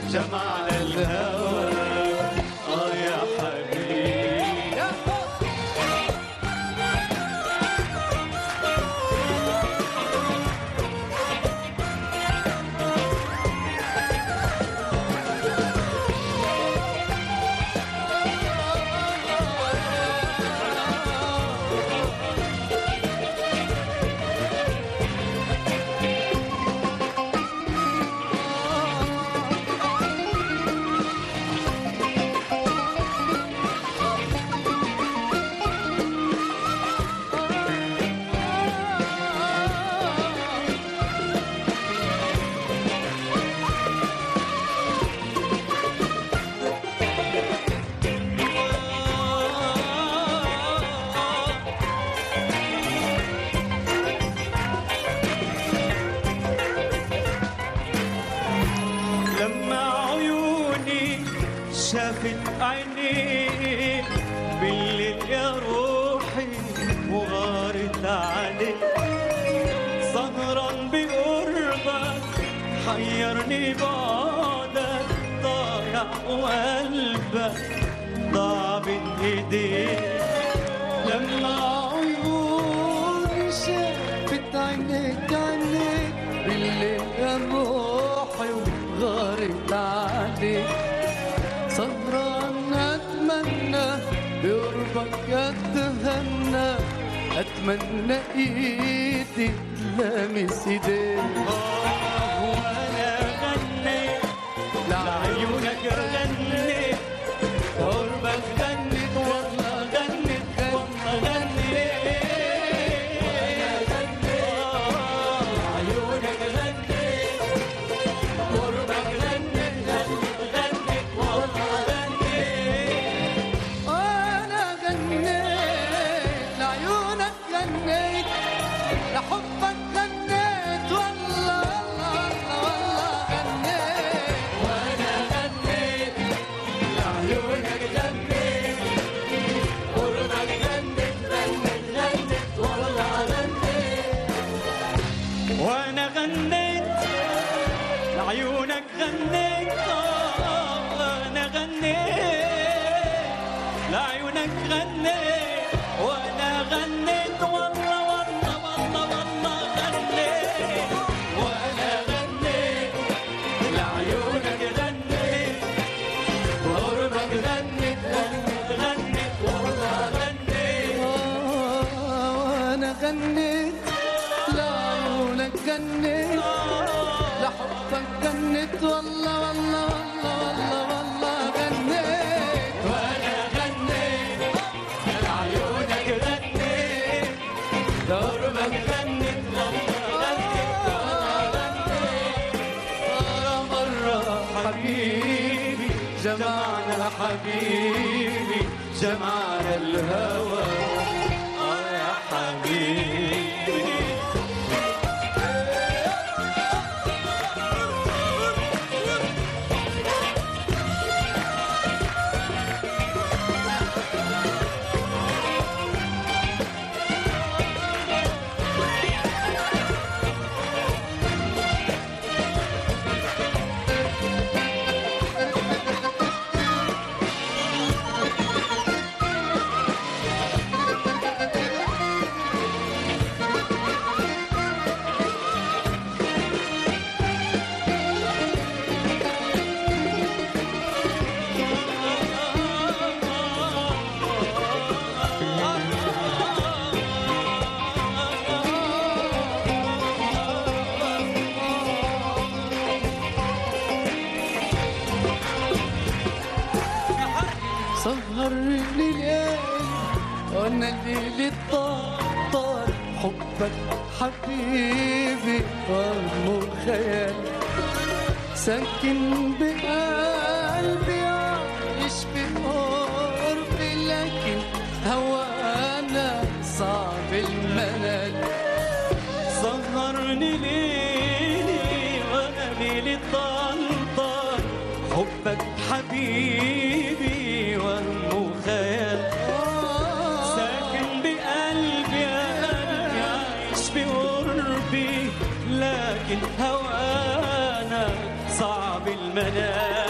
جمعنا الهوى يا حبيبي. شافت عيني بالليل يا روحي وغارت عليك، سهران بقربك حيرني بعدك، ضايع وقلبك ضاع بين ايديك. لما عيوني شافت عينيك عينيك بالليل يا روحي وغارت عليك، سهران أتمنى بقربك أتهنى، أتمنى إيدي تلامس إيديك. وأنا غنيت لعيونك غنيت، قربك غنيت والله غنيت والله غنيت. وأنا غنيت لعيونك غنيت، قربك غنيت غنيت والله غنيت. وأنا غنيت لعيونك غنيت، لحبك غنيت والله والله والله غنيت. وأنا غنيت لعيونك غنيت، قربك غنيت غنيت غنيت والله غنيت. وأنا غنيت لعيونك غنيت، وأنا غنيت لعيونك غنيت، وأنا غنيت والله والله والله والله غنيت. وأنا غنيت لعيونك غنيت، وقربك غنيت غنيت والله غنيت. وأنا غنيت لعيونك غنيت، لحبك غنيت والله والله والله والله والله غنيت. وأنا غنيت لعيونك غنيت، لقربك غنيت والله غنيت والله غنيت. مرة حبيبي جمعنا حبيبي، جمعنا الهوى يا حبيبي. سهرني ليل وانا الليل طار، حبك حبيبي وهم خيال، ساكن بقلبي عايش بقربي، لكن هوانا صعب المنال. سهرني ليلي وانا ليلي طار، حبك حبيبي وهم خيال، ساكن بقلبي قلبي عايش بقربي، لكن هوانا صعب المنال.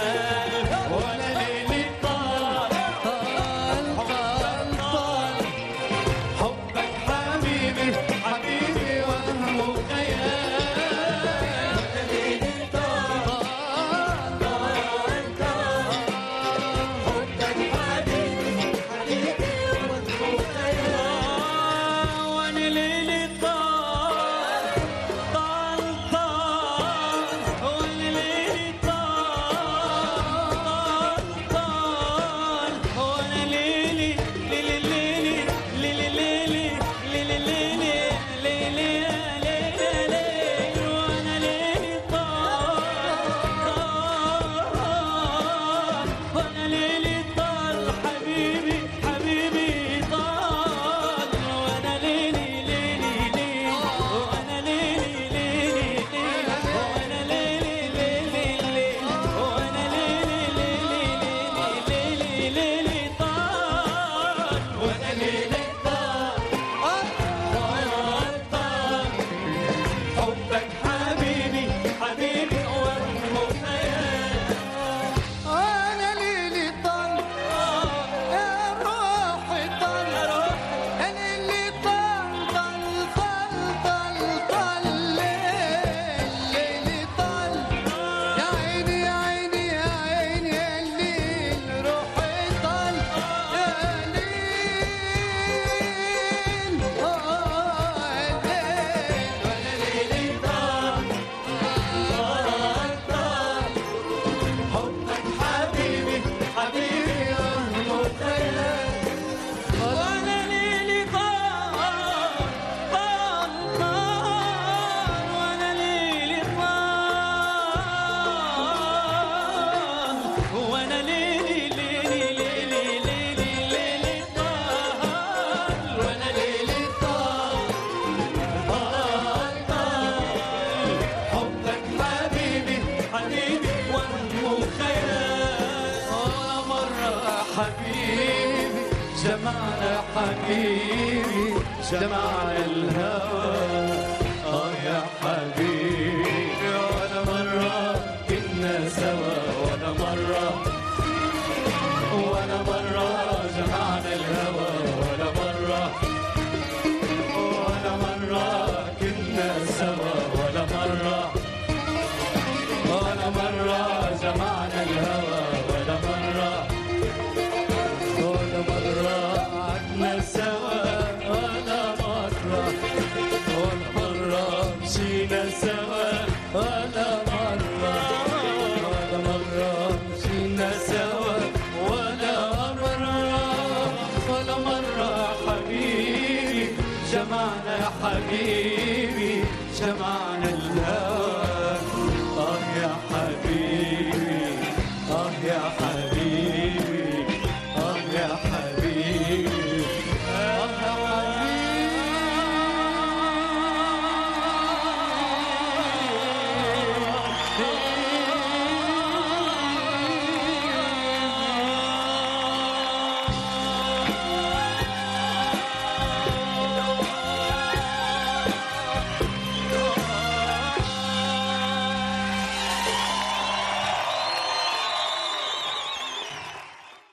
حبيبي جمعنا حبيبي جمعنا الهوى يا حبيبي ولا مرة كنا سوا ولا مرة جمعنا الهوى